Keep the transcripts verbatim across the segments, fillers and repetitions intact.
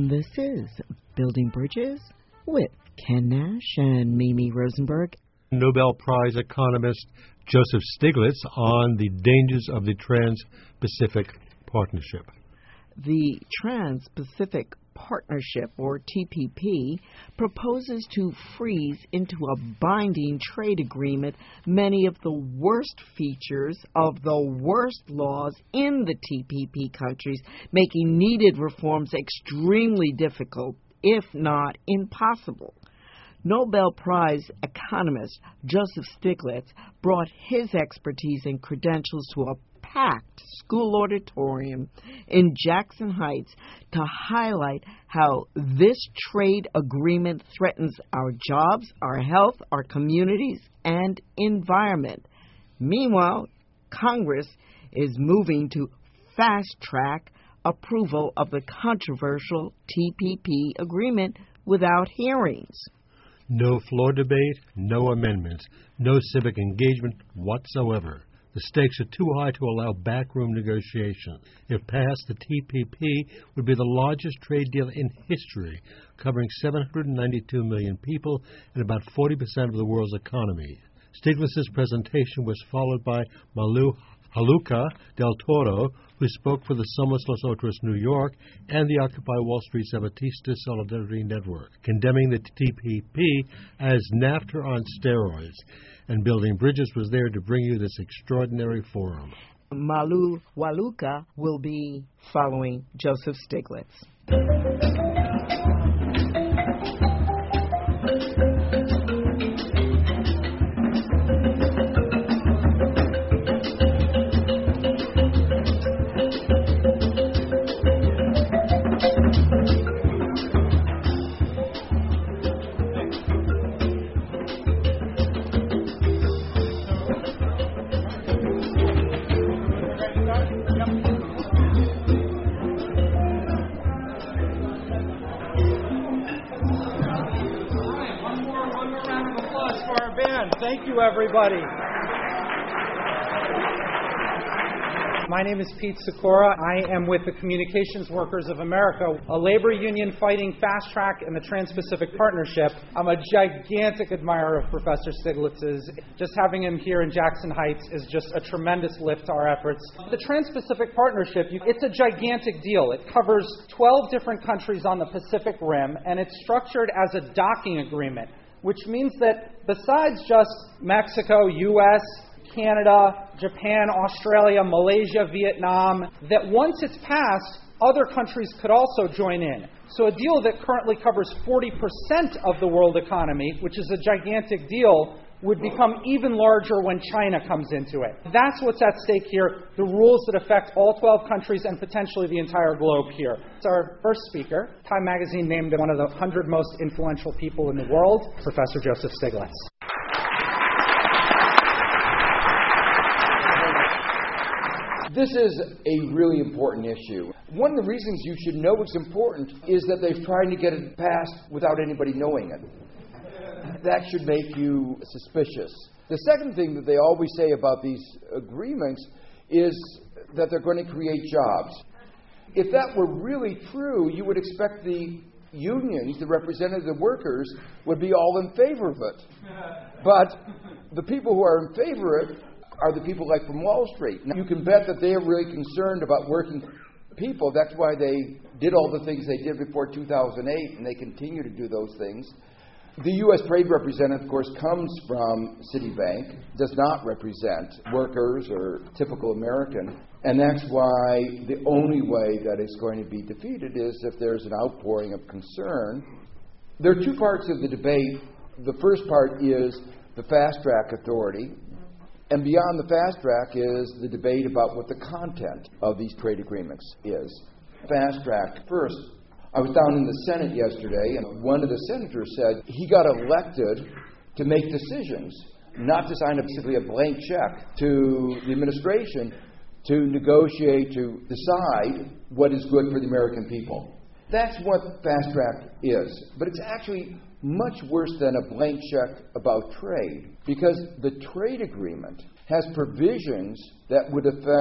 And this is Building Bridges with Ken Nash and Mimi Rosenberg. Nobel Prize economist Joseph Stiglitz on the dangers of the Trans-Pacific Partnership. The Trans-Pacific Partnership, or T P P, proposes to freeze into a binding trade agreement many of the worst features of the worst laws in the T P P countries, making needed reforms extremely difficult, if not impossible. Nobel Prize economist Joseph Stiglitz brought his expertise and credentials to a packed school auditorium in Jackson Heights to highlight how this trade agreement threatens our jobs, our health, our communities, and environment. Meanwhile, Congress is moving to fast-track approval of the controversial T P P agreement without hearings. No floor debate, no amendments, no civic engagement whatsoever. The stakes are too high to allow backroom negotiations. If passed, the T P P would be the largest trade deal in history, covering seven hundred ninety-two million people and about forty percent of the world's economy. Stiglitz's presentation was followed by Malu Haluka del Toro, who spoke for the Somos Los Otros New York and the Occupy Wall Street Zapatista Solidarity Network, condemning the T P P as NAFTA on steroids. And Building Bridges was there to bring you this extraordinary forum. Malu Waluka will be following Joseph Stiglitz. Thank you, everybody. My name is Pete Sikora. I am with the Communications Workers of America, a labor union fighting fast track in the Trans-Pacific Partnership. I'm a gigantic admirer of Professor Stiglitz's. Just having him here in Jackson Heights is just a tremendous lift to our efforts. The Trans-Pacific Partnership, it's a gigantic deal. It covers twelve different countries on the Pacific Rim, and it's structured as a docking agreement, which means that besides just Mexico, U S, Canada, Japan, Australia, Malaysia, Vietnam, that once it's passed, other countries could also join in. So a deal that currently covers forty percent of the world economy, which is a gigantic deal, would become even larger when China comes into it. That's what's at stake here, the rules that affect all twelve countries and potentially the entire globe here. It's our first speaker. Time magazine named him one of the one hundred most influential people in the world, Professor Joseph Stiglitz. This is a really important issue. One of the reasons you should know it's important is that they've tried to get it passed without anybody knowing it. That should make you suspicious. The second thing that they always say about these agreements is that they're going to create jobs. If that were really true, you would expect the unions, the representatives of workers, would be all in favor of it. But the people who are in favor of it are the people like from Wall Street. Now, you can bet that they are really concerned about working people. That's why they did all the things they did before two thousand eight, and they continue to do those things. The U S trade representative, of course, comes from Citibank, does not represent workers or typical American, and that's why the only way that it's going to be defeated is if there's an outpouring of concern. There are two parts of the debate. The first part is the fast-track authority, and beyond the fast-track is the debate about what the content of these trade agreements is. Fast-track first. I was down in the Senate yesterday, and one of the senators said he got elected to make decisions, not to sign a, basically a blank check to the administration to negotiate, to decide what is good for the American people. That's what fast track is. But it's actually much worse than a blank check about trade, because the trade agreement has provisions that would affect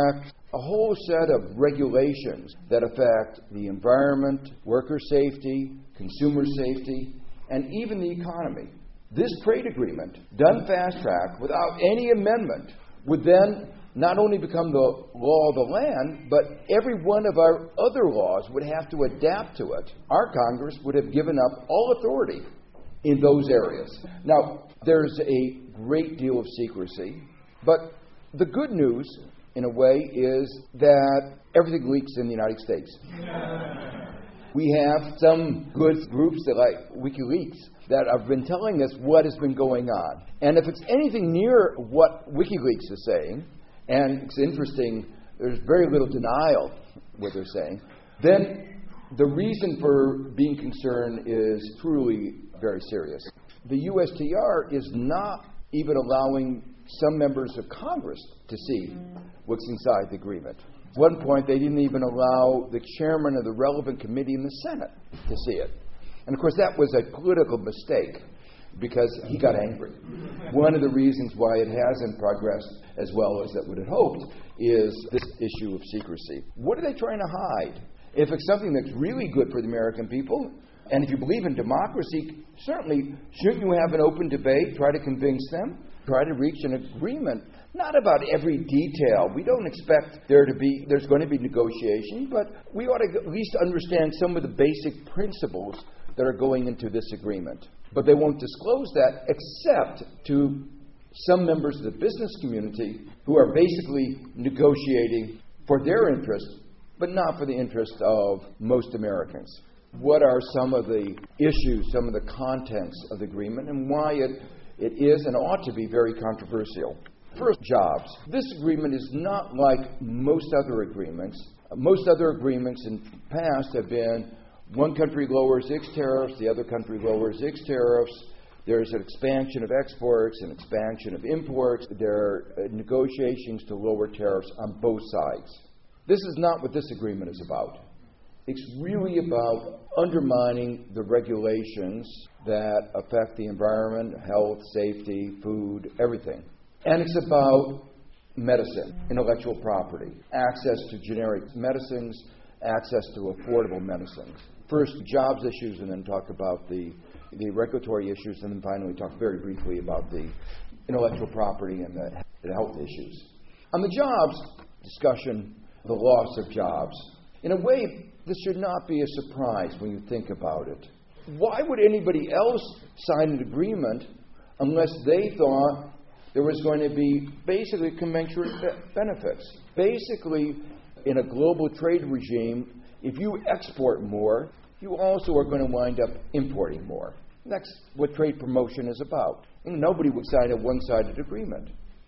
a whole set of regulations that affect the environment, worker safety, consumer safety, and even the economy. This trade agreement, done fast-track without any amendment, would then not only become the law of the land, but every one of our other laws would have to adapt to it. Our Congress would have given up all authority in those areas. Now, there's a great deal of secrecy, but the good news, in a way, is that everything leaks in the United States. We have some good groups that like WikiLeaks that have been telling us what has been going on. And if it's anything near what WikiLeaks is saying, and it's interesting, there's very little denial what they're saying, then the reason for being concerned is truly very serious. The U S T R is not even allowing some members of Congress to see what's inside the agreement. At one point, they didn't even allow the chairman of the relevant committee in the Senate to see it. And of course, that was a political mistake because he got angry. One of the reasons why it hasn't progressed as well as it would have hoped is this issue of secrecy. What are they trying to hide? If it's something that's really good for the American people, and if you believe in democracy, certainly shouldn't you have an open debate, try to convince them, try to reach an agreement, not about every detail. We don't expect there to be, there's going to be negotiation, but we ought to at least understand some of the basic principles that are going into this agreement. But they won't disclose that except to some members of the business community who are basically negotiating for their interest, but not for the interest of most Americans. What are some of the issues, some of the contents of the agreement, and why it, it is and ought to be very controversial? First, jobs. This agreement is not like most other agreements. Most other agreements in the past have been one country lowers its tariffs, the other country lowers its tariffs. There's an expansion of exports, an expansion of imports. There are negotiations to lower tariffs on both sides. This is not what this agreement is about. It's really about undermining the regulations that affect the environment, health, safety, food, everything. And it's about medicine, intellectual property, access to generic medicines, access to affordable medicines. First, jobs issues, and then talk about the, the regulatory issues, and then finally talk very briefly about the intellectual property and the, the health issues. On the jobs discussion, the loss of jobs, in a way, this should not be a surprise when you think about it. Why would anybody else sign an agreement unless they thought there was going to be basically commensurate be- benefits? Basically, in a global trade regime, if you export more, you also are going to wind up importing more. That's what trade promotion is about. And nobody would sign a one-sided agreement.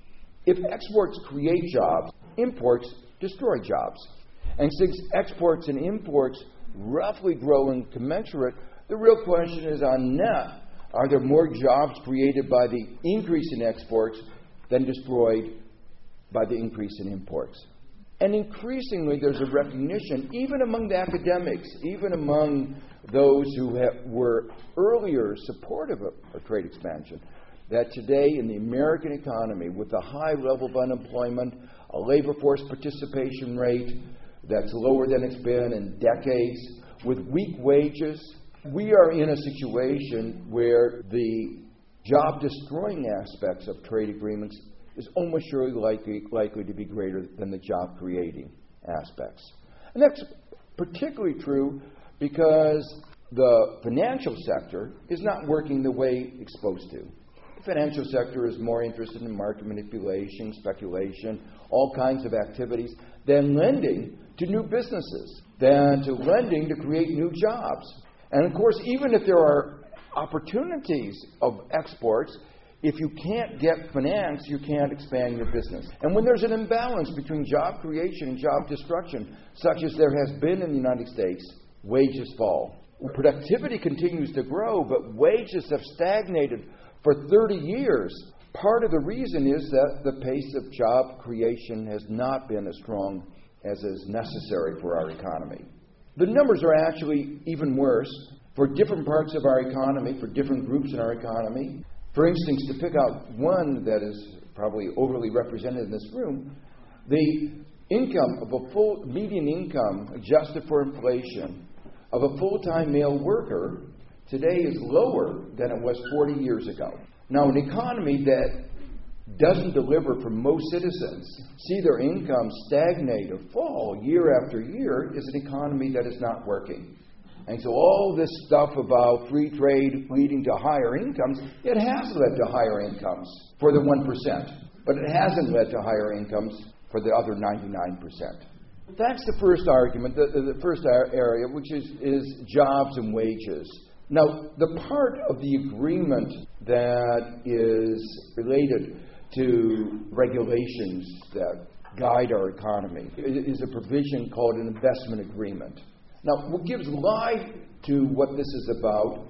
If exports create jobs, imports destroy jobs. And since exports and imports roughly grow in commensurate, the real question is on net, are there more jobs created by the increase in exports than destroyed by the increase in imports? And increasingly, there's a recognition, even among the academics, even among those who have, were earlier supportive of, of trade expansion, that today in the American economy, with a high level of unemployment, a labor force participation rate that's lower than it's been in decades, with weak wages, we are in a situation where the job-destroying aspects of trade agreements is almost surely likely, likely to be greater than the job-creating aspects. And that's particularly true because the financial sector is not working the way it's supposed to. The financial sector is more interested in market manipulation, speculation, all kinds of activities, than lending to new businesses, than to lending to create new jobs. And of course, even if there are opportunities of exports, if you can't get finance, you can't expand your business. And when there's an imbalance between job creation and job destruction, such as there has been in the United States, wages fall. Productivity continues to grow, but wages have stagnated for thirty years. Part of the reason is that the pace of job creation has not been as strong as is necessary for our economy. The numbers are actually even worse for different parts of our economy, for different groups in our economy. For instance, to pick out one that is probably overly represented in this room, the income of a full, median income adjusted for inflation of a full-time male worker today is lower than it was forty years ago. Now, an economy that doesn't deliver for most citizens, see their income stagnate or fall year after year, is an economy that is not working. And so all this stuff about free trade leading to higher incomes, it has led to higher incomes for the one percent. But it hasn't led to higher incomes for the other ninety-nine percent. That's the first argument, the, the first area, which is, is jobs and wages. Now, the part of the agreement that is related to regulations that guide our economy is a provision called an investment agreement. Now, what gives life to what this is about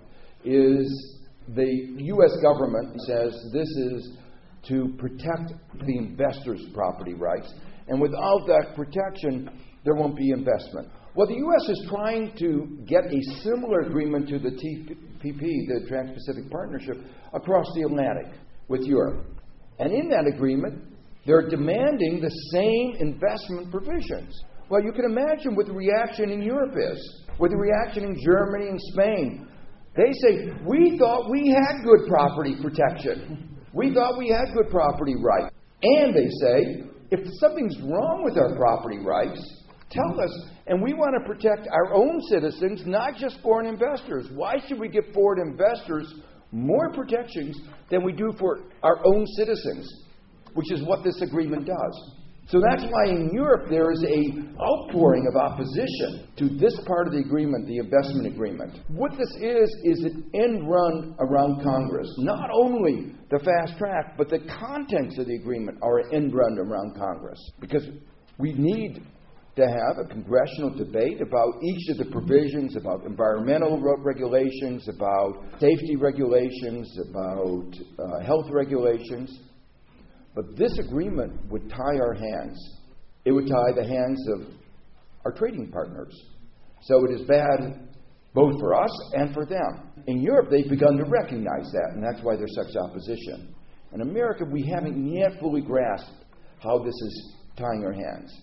is the U S government says this is to protect the investor's property rights, and without that protection, there won't be investment. Well, the U S is trying to get a similar agreement to the T P P, the Trans-Pacific Partnership, across the Atlantic with Europe. And in that agreement, they're demanding the same investment provisions. Well, you can imagine what the reaction in Europe is, what the reaction in Germany and Spain. They say, we thought we had good property protection. We thought we had good property rights. And they say, if something's wrong with our property rights, tell us. And we want to protect our own citizens, not just foreign investors. Why should we give foreign investors more protections than we do for our own citizens, which is what this agreement does? So that's why in Europe there is an outpouring of opposition to this part of the agreement, the investment agreement. What this is, is an end run around Congress. Not only the fast track, but the contents of the agreement are an end run around Congress. Because we need to have a congressional debate about each of the provisions, about environmental regulations, about safety regulations, about uh, health regulations. But this agreement would tie our hands. It would tie the hands of our trading partners. So it is bad both for us and for them. In Europe, they've begun to recognize that, and that's why there's such opposition. In America, we haven't yet fully grasped how this is tying our hands.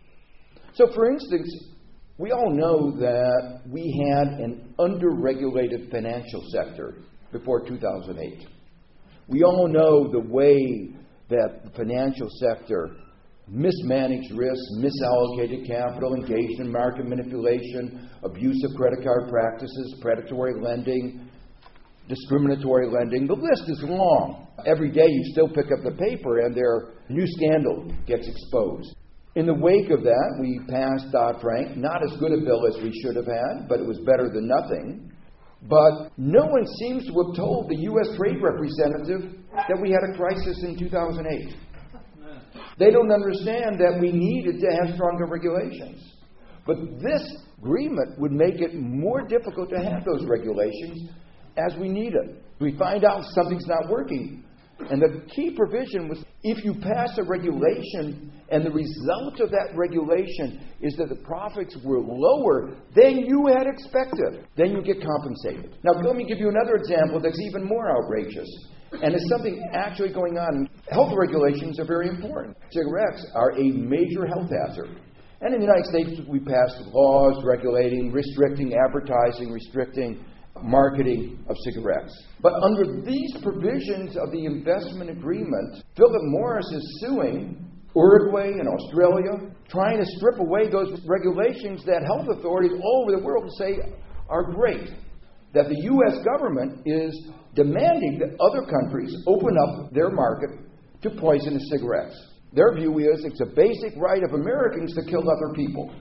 So, for instance, we all know that we had an under-regulated financial sector before two thousand eight. We all know the way that the financial sector mismanaged risk, misallocated capital, engaged in market manipulation, abuse of credit card practices, predatory lending, discriminatory lending. The list is long. Every day you still pick up the paper and their new scandal gets exposed. In the wake of that, we passed Dodd-Frank. Not as good a bill as we should have had, but it was better than nothing. But no one seems to have told the U S trade representative that we had a crisis in two thousand eight. They don't understand that we needed to have stronger regulations. But this agreement would make it more difficult to have those regulations as we need it. We find out something's not working. And the key provision was if you pass a regulation and the result of that regulation is that the profits were lower than you had expected, then you get compensated. Now, let me give you another example that's even more outrageous. And it's something actually going on. Health regulations are very important. Cigarettes are a major health hazard. And in the United States, we passed laws regulating, restricting advertising, restricting marketing of cigarettes. But under these provisions of the investment agreement, Philip Morris is suing Uruguay and Australia, trying to strip away those regulations that health authorities all over the world say are great. That the U S government is demanding that other countries open up their market to poisonous cigarettes. Their view is it's a basic right of Americans to kill other people.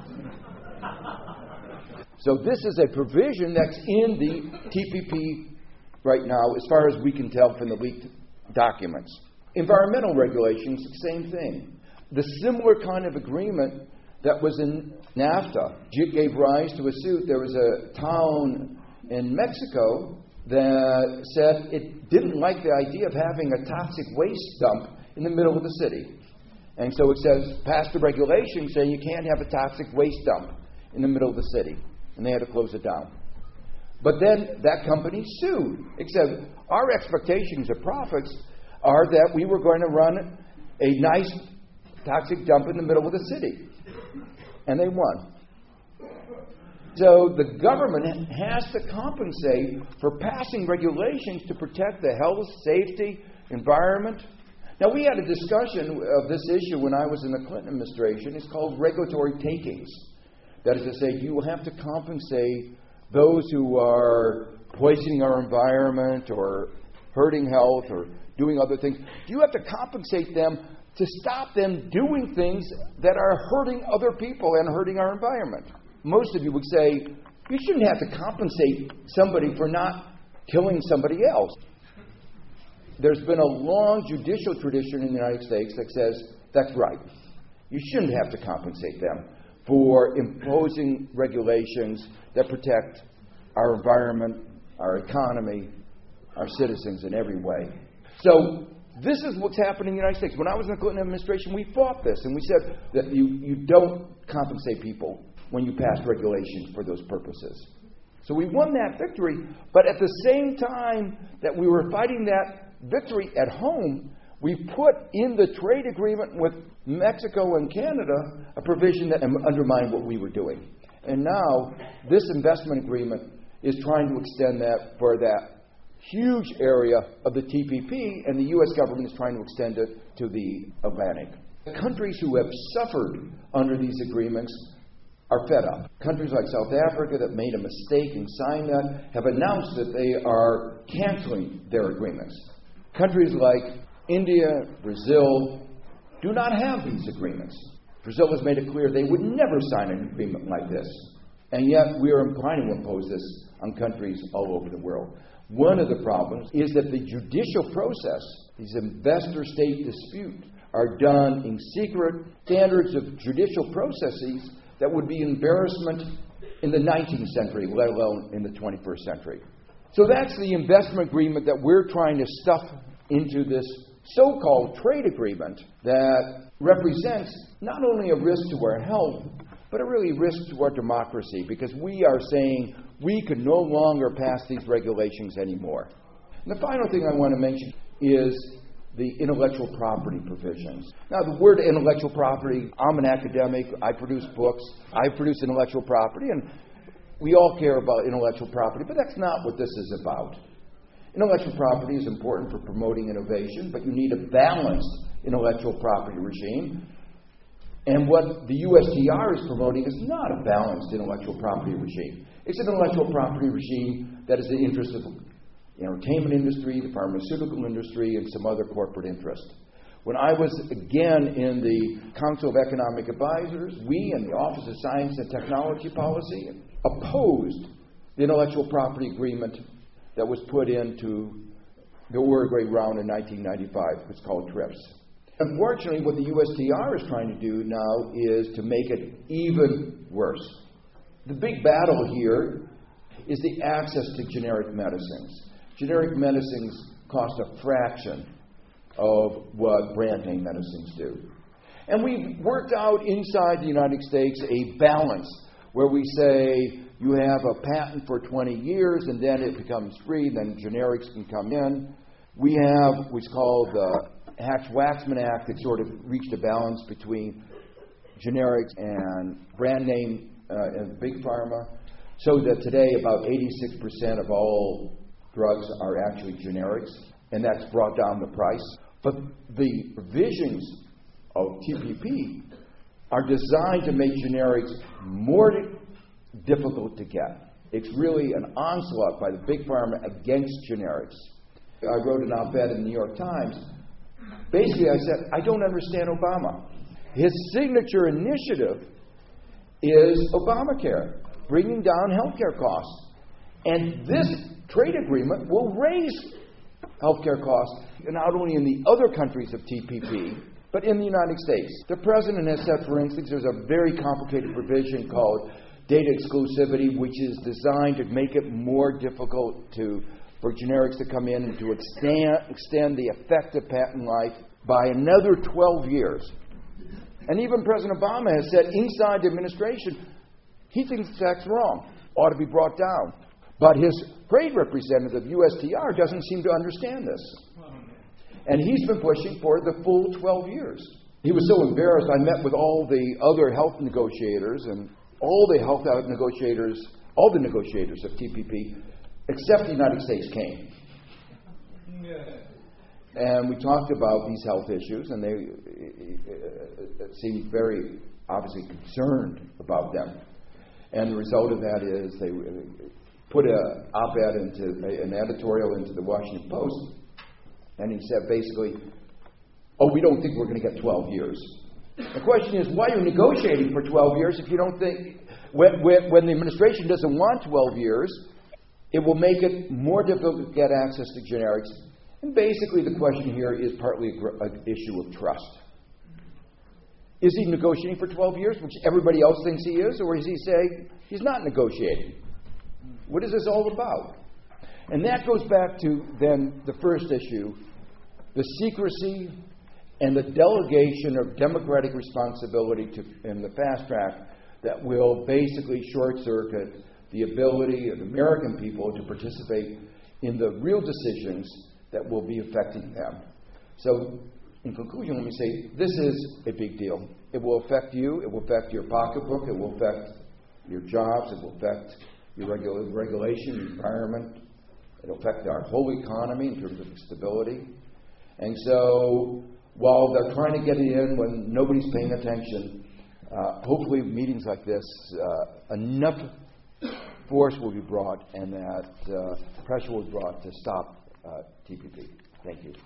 So this is a provision that's in the T P P right now, as far as we can tell from the leaked documents. Environmental regulations, same thing. The similar kind of agreement that was in NAFTA gave rise to a suit. There was a town in Mexico that said it didn't like the idea of having a toxic waste dump in the middle of the city. And so it says, passed a regulation saying you can't have a toxic waste dump in the middle of the city. And they had to close it down. But then that company sued. It said, our expectations of profits are that we were going to run a nice toxic dump in the middle of the city. And they won. So the government has to compensate for passing regulations to protect the health, safety, environment. Now, we had a discussion of this issue when I was in the Clinton administration. It's called regulatory takings. That is to say, you have to compensate those who are poisoning our environment or hurting health or doing other things. You have to compensate them to stop them doing things that are hurting other people and hurting our environment. Most of you would say, you shouldn't have to compensate somebody for not killing somebody else. There's been a long judicial tradition in the United States that says, that's right. You shouldn't have to compensate them for imposing regulations that protect our environment, our economy, our citizens in every way. So this is what's happening in the United States. When I was in the Clinton administration, we fought this, and we said that you, you don't compensate people when you pass regulations for those purposes. So we won that victory, but at the same time that we were fighting that victory at home, we put in the trade agreement with Mexico and Canada a provision that undermined what we were doing. And now this investment agreement is trying to extend that for that huge area of the T P P, and the U S government is trying to extend it to the Atlantic. The countries who have suffered under these agreements are fed up. Countries like South Africa that made a mistake in signing that have announced that they are canceling their agreements. Countries like India, Brazil, do not have these agreements. Brazil has made it clear they would never sign an agreement like this. And yet we are trying to impose this on countries all over the world. One of the problems is that the judicial process, these investor-state disputes, are done in secret. Standards of judicial processes that would be embarrassment in the nineteenth century, let alone in the twenty-first century. So that's the investment agreement that we're trying to stuff into this so-called trade agreement that represents not only a risk to our health, but a really risk to our democracy, because we are saying we can no longer pass these regulations anymore. And the final thing I want to mention is the intellectual property provisions. Now, the word intellectual property, I'm an academic, I produce books, I produce intellectual property, and we all care about intellectual property, but that's not what this is about. Intellectual property is important for promoting innovation, but you need a balanced intellectual property regime. And what the U S T R is promoting is not a balanced intellectual property regime. It's an intellectual property regime that is the interest of the entertainment industry, the pharmaceutical industry, and some other corporate interests. When I was again in the Council of Economic Advisors, we and the Office of Science and Technology Policy opposed the intellectual property agreement that was put into the Uruguay round in nineteen ninety-five. It's called TRIPS. Unfortunately, what the U S T R is trying to do now is to make it even worse. The big battle here is the access to generic medicines. Generic medicines cost a fraction of what brand name medicines do. And we've worked out inside the United States a balance where we say you have a patent for twenty years and then it becomes free, then generics can come in. We have what's called the Hatch-Waxman Act that sort of reached a balance between generics and brand name uh, and big pharma, so that today about eighty-six percent of all drugs are actually generics, and that's brought down the price. But the provisions of T P P are designed to make generics more difficult to get. It's really an onslaught by the big pharma against generics. I wrote an op-ed in the New York Times. Basically, I said, I don't understand Obama. His signature initiative is Obamacare, bringing down healthcare costs. And this trade agreement will raise healthcare costs, not only in the other countries of T P P, but in the United States. The president has said, for instance, there's a very complicated provision called data exclusivity, which is designed to make it more difficult to for generics to come in and to extend, extend the effective patent life by another twelve years. And even President Obama has said inside the administration, he thinks that's wrong, ought to be brought down. But his trade representative, U S T R, doesn't seem to understand this. And he's been pushing for the full twelve years. he was so embarrassed, I met with all the other health negotiators, and all the health negotiators, all the negotiators of T P P, except the United States, came. And we talked about these health issues, and they uh, seemed very obviously concerned about them. And the result of that is they put an op-ed into an editorial into the Washington Post, and he said basically, "Oh, we don't think we're going to get twelve years." The question is, why are you negotiating for twelve years if you don't think when, when, when the administration doesn't want twelve years, it will make it more difficult to get access to generics. And basically the question here is partly an issue of trust. Is he negotiating for twelve years, which everybody else thinks he is, or is he saying he's not negotiating? What is this all about? And that goes back to then the first issue, the secrecy and the delegation of democratic responsibility to, in the fast track that will basically short-circuit the ability of American people to participate in the real decisions that will be affecting them. So, in conclusion, let me say, this is a big deal. It will affect you. It will affect your pocketbook. It will affect your jobs. It will affect your regula- regulation, your environment. It will affect our whole economy in terms of stability. And so, while they're trying to get it in when nobody's paying attention, uh, hopefully meetings like this, uh, enough force will be brought and that uh, pressure will be brought to stop uh, T P P. Thank you.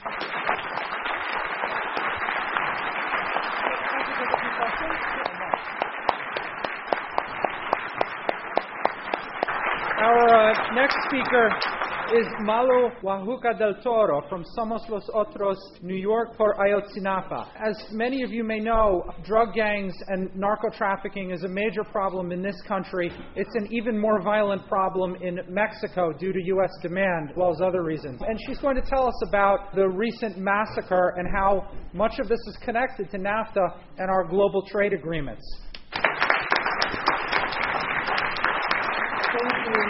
Our uh, next speaker is Malu Wajuca del Toro from Somos Los Otros, New York for Ayotzinapa. As many of you may know, drug gangs and narco-trafficking is a major problem in this country. It's an even more violent problem in Mexico due to U S demand, as well as other reasons. And she's going to tell us about the recent massacre and how much of this is connected to NAFTA and our global trade agreements. Thank you.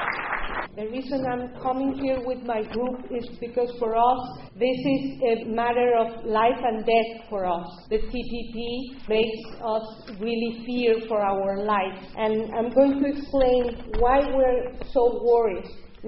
The reason I'm coming here with my group is because for us, this is a matter of life and death for us. The T P P makes us really fear for our life. And I'm going to explain why we're so worried.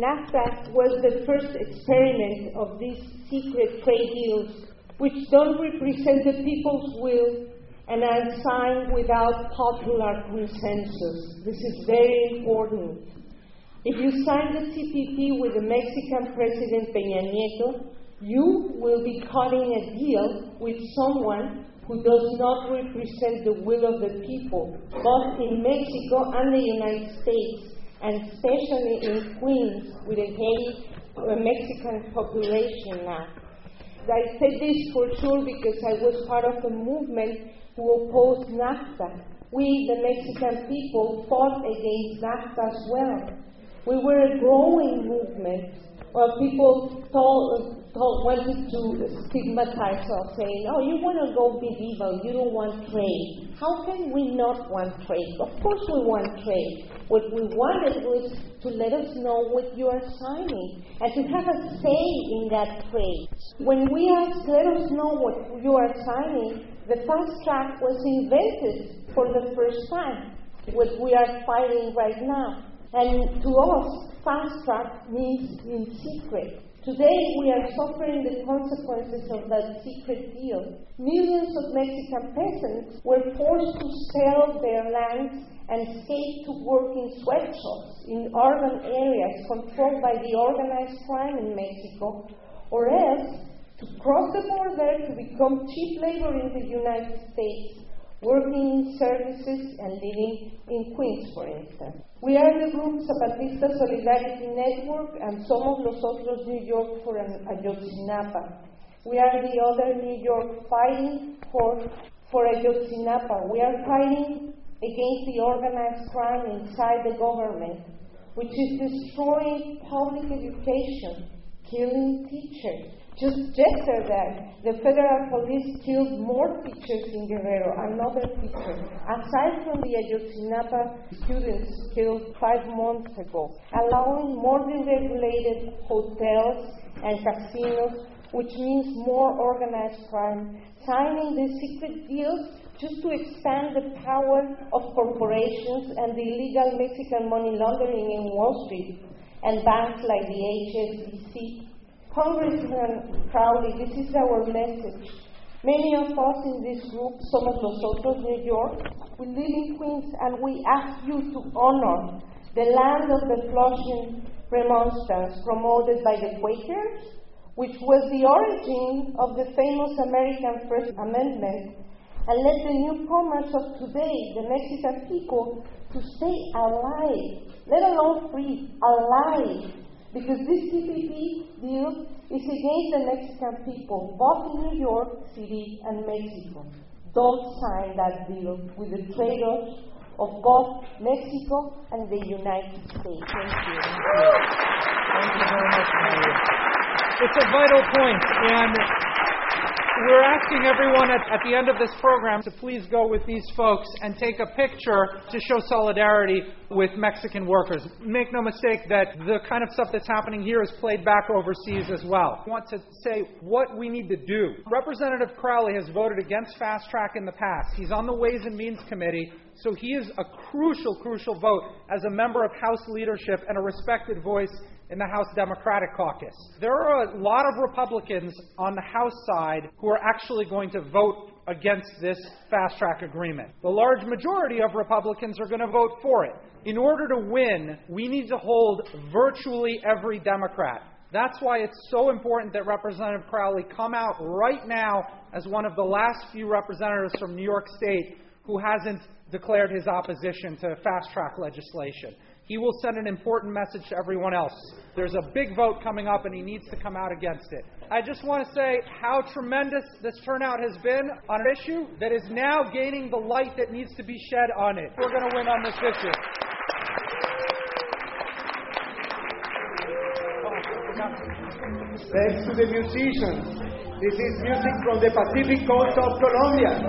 NAFTA was the first experiment of these secret trade deals, which don't represent the people's will and are signed without popular consensus. This is very important. If you sign the T P P with the Mexican President Peña Nieto, you will be cutting a deal with someone who does not represent the will of the people, both in Mexico and the United States, and especially in Queens, with a heavy uh, Mexican population now. I say this for sure because I was part of the movement who opposed NAFTA. We, the Mexican people, fought against NAFTA as well. We were a growing movement where people told, told, wanted to stigmatize us, saying, "Oh, you want to go medieval, you don't want trade." How can we not want trade? Of course we want trade. What we wanted was to let us know what you are signing and to have a say in that trade. When we asked, let us know what you are signing, the fast track was invented for the first time, what we are fighting right now. And to us, fast track means in secret. Today, we are suffering the consequences of that secret deal. Millions of Mexican peasants were forced to sell their lands and escape to work in sweatshops in urban areas controlled by the organized crime in Mexico, or else to cross the border to become cheap labor in the United States, working in services and living in Queens, for instance. We are the group Zapatista Solidarity Network and Somos Los Otros New York for Ayotzinapa. We are the other New York fighting for, for Ayotzinapa. We are fighting against the organized crime inside the government, which is destroying public education, killing teachers. Just yesterday, the federal police killed more teachers in Guerrero, another teacher, aside from the Ayotzinapa students killed five months ago, allowing more deregulated hotels and casinos which means more organized crime, signing the secret deals just to expand the power of corporations and the illegal Mexican money laundering in Wall Street and banks like the H S B C. Congressman Crowley, this is our message. Many of us in this group, Somos Nosotros, New York, we live in Queens, and we ask you to honor the land of the Flushing Remonstrance promoted by the Quakers, which was the origin of the famous American First Amendment, and let the newcomers of today, the Mexican people, to stay alive, let alone free, alive, because this T P P deal is against the Mexican people, both in New York City and Mexico. Don't sign that deal with the traitors of both Mexico and the United States. Thank you. Thank you very much, Maria. It's a vital point, and we're asking everyone at, at the end of this program to please go with these folks and take a picture to show solidarity with Mexican workers. Make no mistake that the kind of stuff that's happening here is played back overseas as well. I want to say what we need to do. Representative Crowley has voted against Fast Track in the past. He's on the Ways and Means Committee, so he is a crucial, crucial vote as a member of House leadership and a respected voice in the House Democratic Caucus. There are a lot of Republicans on the House side who are actually going to vote against this Fast Track agreement. The large majority of Republicans are going to vote for it. In order to win, we need to hold virtually every Democrat. That's why it's so important that Representative Crowley come out right now as one of the last few representatives from New York State who hasn't declared his opposition to Fast Track legislation. He will send an important message to everyone else. There's a big vote coming up, and he needs to come out against it. I just want to say how tremendous this turnout has been on an issue that is now gaining the light that needs to be shed on it. We're going to win on this issue. Thanks to the musicians. This is music from the Pacific coast of Colombia.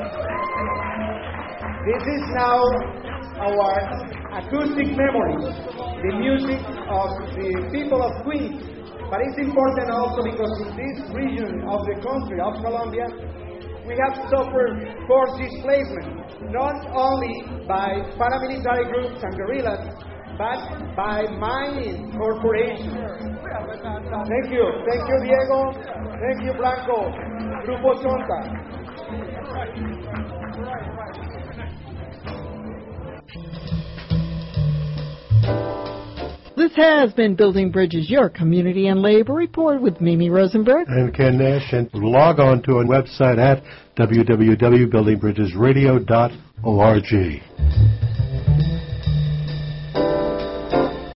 This is now our acoustic memory, the music of the people of Queens. But it's important also because in this region of the country of Colombia, we have suffered forced displacement, not only by paramilitary groups and guerrillas, but by mining corporations. Thank you. Thank you, Diego. Thank you, Blanco. Grupo Sonta. This has been Building Bridges, your community and labor report with Mimi Rosenberg and Ken Nash. And log on to our website at w w w dot building bridges radio dot org.